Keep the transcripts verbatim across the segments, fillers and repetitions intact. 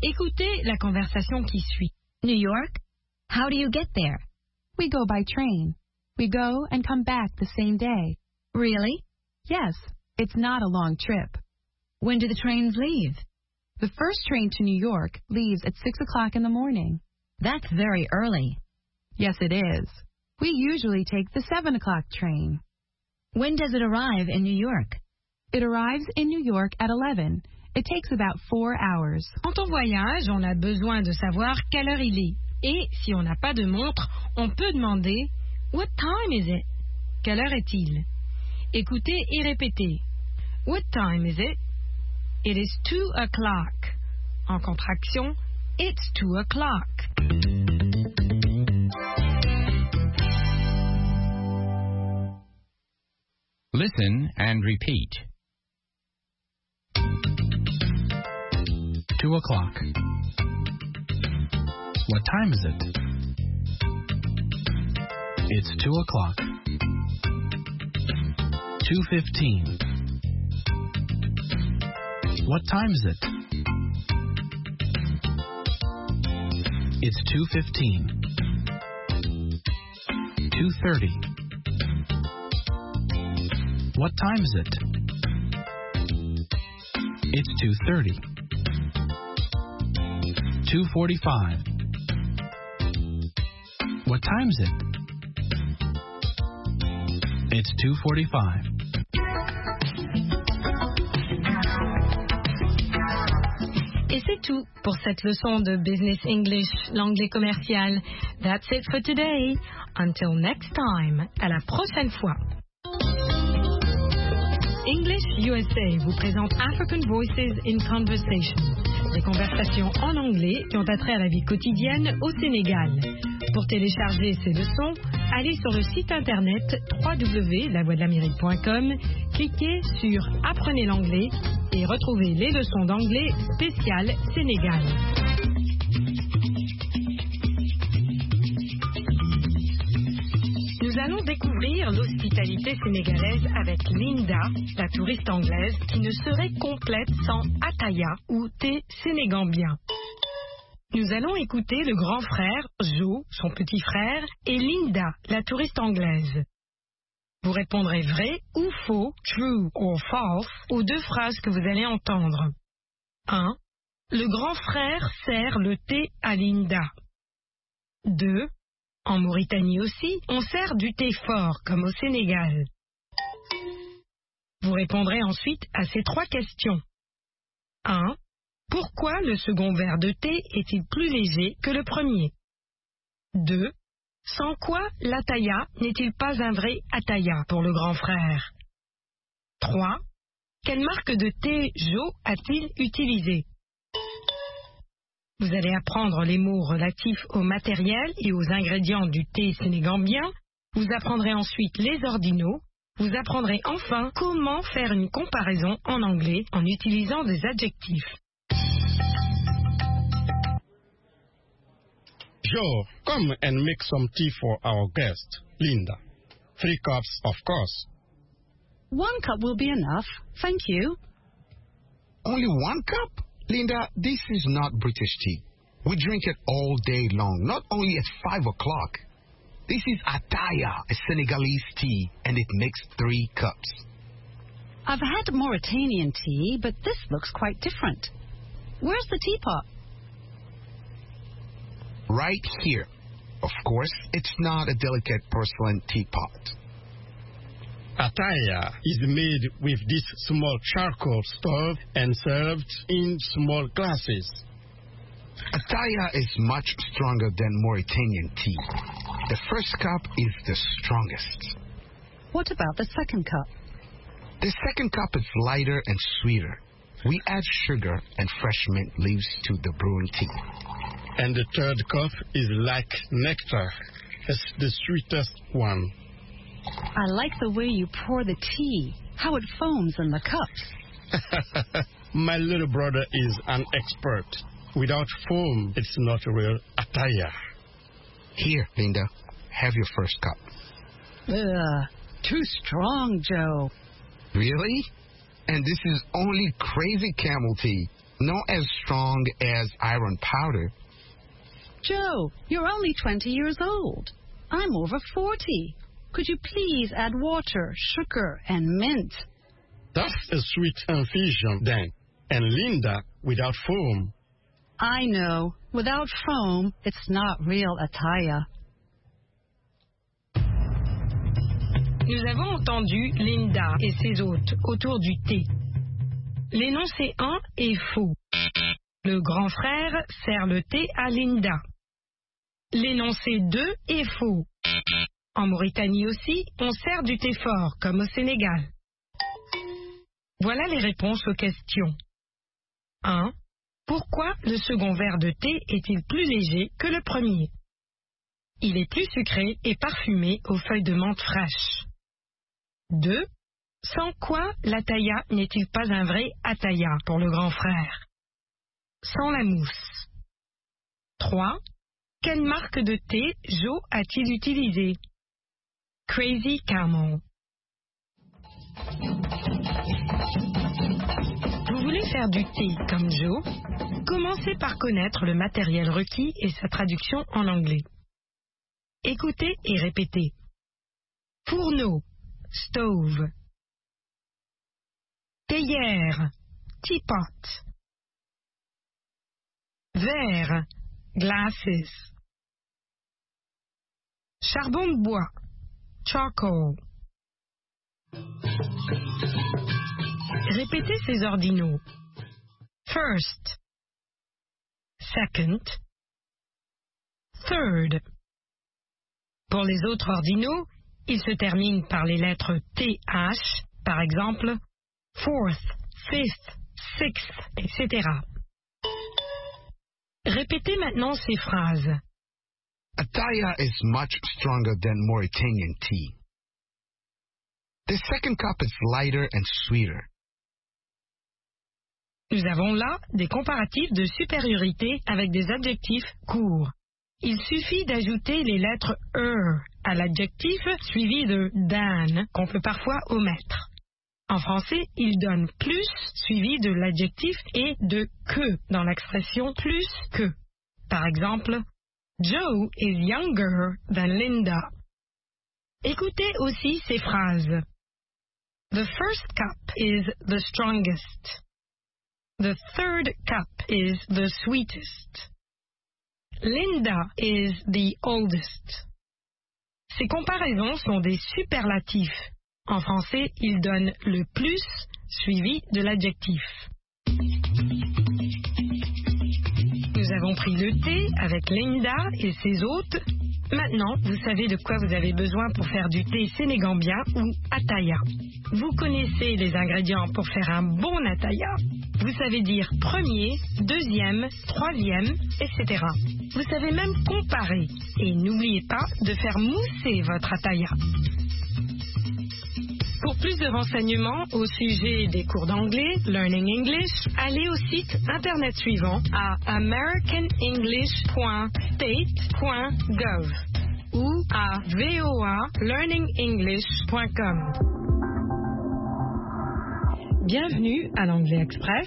Écoutez la conversation qui suit. New York? How do you get there? We go by train. We go and come back the same day. Really? Yes, it's not a long trip. When do the trains leave? The first train to New York leaves at six o'clock in the morning. That's very early. Yes, it is. We usually take the seven o'clock train. When does it arrive in New York? It arrives in New York at eleven. It takes about four hours. Quand on voyage, on a besoin de savoir quelle heure il est. Et si on n'a pas de montre, on peut demander « What time is it? » Quelle heure est-il? Écoutez et répétez. What time is it? It is two o'clock. En contraction, it's two o'clock. Listen and repeat. Two o'clock. What time is it? It's two o'clock. Two fifteen. What time is it? It's two fifteen. Two thirty. What time is it? It's two thirty. Two forty-five. What time is it? It's two forty-five. Et c'est tout pour cette leçon de Business English, l'anglais commercial. That's it for today. Until next time. À la prochaine fois. English U S A vous présente African Voices in Conversation, des conversations en anglais qui ont attrait à la vie quotidienne au Sénégal. Pour télécharger ces leçons, allez sur le site internet w w w point la voix de l'amérique point com, cliquez sur Apprenez l'anglais et retrouvez les leçons d'anglais spéciales Sénégal. Nous allons découvrir l'hospitalité sénégalaise avec Linda, la touriste anglaise, qui ne serait complète sans ataya ou thé sénégambien. Nous allons écouter le grand frère, Joe, son petit frère, et Linda, la touriste anglaise. Vous répondrez vrai ou faux, true or false, aux deux phrases que vous allez entendre. un. Le grand frère sert le thé à Linda. deux. En Mauritanie aussi, on sert du thé fort, comme au Sénégal. Vous répondrez ensuite à ces trois questions. un. Pourquoi le second verre de thé est-il plus léger que le premier? deux. Sans quoi l'ataya n'est-il pas un vrai ataya pour le grand frère? trois. Quelle marque de thé Joe a-t-il utilisé? Vous allez apprendre les mots relatifs au matériel et aux ingrédients du thé sénégambien. Vous apprendrez ensuite les ordinaux. Vous apprendrez enfin comment faire une comparaison en anglais en utilisant des adjectifs. Joe, come and make some tea for our guest, Linda. Three cups, of course. One cup will be enough. Thank you. Only one cup? Linda, this is not British tea. We drink it all day long, not only at five o'clock. This is ataya, a Senegalese tea, and it makes three cups. I've had Mauritanian tea, but this looks quite different. Where's the teapot? Right here. Of course, it's not a delicate porcelain teapot. Ataya is made with this small charcoal stove and served in small glasses. Ataya is much stronger than Mauritanian tea. The first cup is the strongest. What about the second cup? The second cup is lighter and sweeter. We add sugar and fresh mint leaves to the brewing tea. And the third cup is like nectar. It's the sweetest one. I like the way you pour the tea, how it foams in the cups. My little brother is an expert. Without foam, it's not real ataya. Here, Linda, have your first cup. Ugh, too strong, Joe. Really? And this is only crazy camel tea. not as strong as iron powder. Joe, you're only twenty years old. I'm over forty. Could you please add water, sugar, and mint? That's a sweet infusion, then. And Linda, without foam. I know. Without foam, it's not real Ataya. Nous avons entendu Linda et ses hôtes autour du thé. L'énoncé un est faux. Le grand frère sert le thé à Linda. L'énoncé deux est faux. En Mauritanie aussi, on sert du thé fort, comme au Sénégal. Voilà les réponses aux questions. un. Pourquoi le second verre de thé est-il plus léger que le premier? Il est plus sucré et parfumé aux feuilles de menthe fraîches. deux. Sans quoi l'ataya n'est-il pas un vrai ataya pour le grand frère? Sans la mousse. trois. Quelle marque de thé Joe a-t-il utilisé? Crazy Camel. Vous voulez faire du thé comme Joe? Commencez par connaître le matériel requis et sa traduction en anglais. Écoutez et répétez. Fourneau, stove. Théière, teapot. Verre, glasses. Charbon de bois, charcoal. Répétez ces ordinaux. First, second, third. Pour les autres ordinaux, ils se terminent par les lettres T H, par exemple, fourth, fifth, sixth, et cetera. Répétez maintenant ces phrases. Ataya is much stronger than Mauritanian tea. The second cup is lighter and sweeter. Nous avons là des comparatifs de supériorité avec des adjectifs courts. Il suffit d'ajouter les lettres er à l'adjectif suivi de dan, qu'on peut parfois omettre. En français, il donne plus suivi de l'adjectif et de que dans l'expression plus que. Par exemple, Joe is younger than Linda. Écoutez aussi ces phrases. The first cup is the strongest. The third cup is the sweetest. Linda is the oldest. Ces comparaisons sont des superlatifs. En français, ils donnent le plus suivi de l'adjectif. Nous avons pris le thé avec Linda et ses hôtes. Maintenant, vous savez de quoi vous avez besoin pour faire du thé sénégambien ou ataya. Vous connaissez les ingrédients pour faire un bon ataya. Vous savez dire premier, deuxième, troisième, et cetera. Vous savez même comparer. Et n'oubliez pas de faire mousser votre ataya. Pour plus de renseignements au sujet des cours d'anglais, Learning English, allez au site internet suivant à american english point state point gov ou à v o a learning english point com. Bienvenue à l'Anglais Express.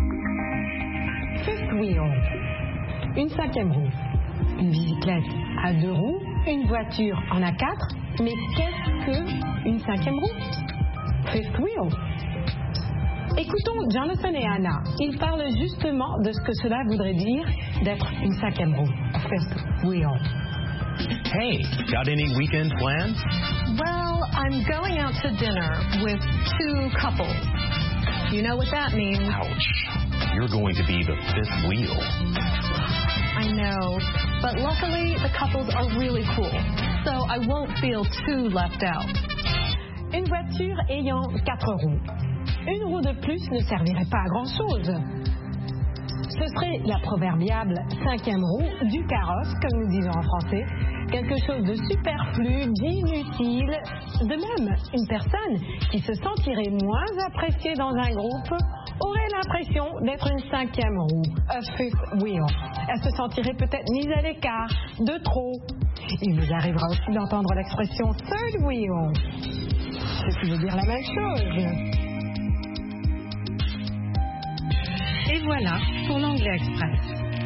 Fifth wheel, une cinquième roue, une bicyclette à deux roues, une voiture en a quatre. Mais qu'est-ce qu'une cinquième roue? Fifth wheel. Écoutons Jonathan et Anna. Ils parlent justement de ce que cela voudrait dire d'être une cinquième roue. Fifth wheel. Hey, got any weekend plans? Well, I'm going out to dinner with two couples. You know what that means? Ouch. You're going to be the fifth wheel. I know, but luckily the couples are really cool, so I won't feel too left out. Une voiture ayant quatre roues. Une roue de plus ne servirait pas à grand-chose. Ce serait la proverbiable cinquième roue du carrosse, comme nous disons en français. Quelque chose de superflu, d'inutile. De même, une personne qui se sentirait moins appréciée dans un groupe aurait l'impression d'être une cinquième roue, a fifth wheel. Elle se sentirait peut-être mise à l'écart, de trop. Il nous arrivera aussi d'entendre l'expression third wheel, ce qui veut dire la même chose. Et voilà pour l'Anglais Express.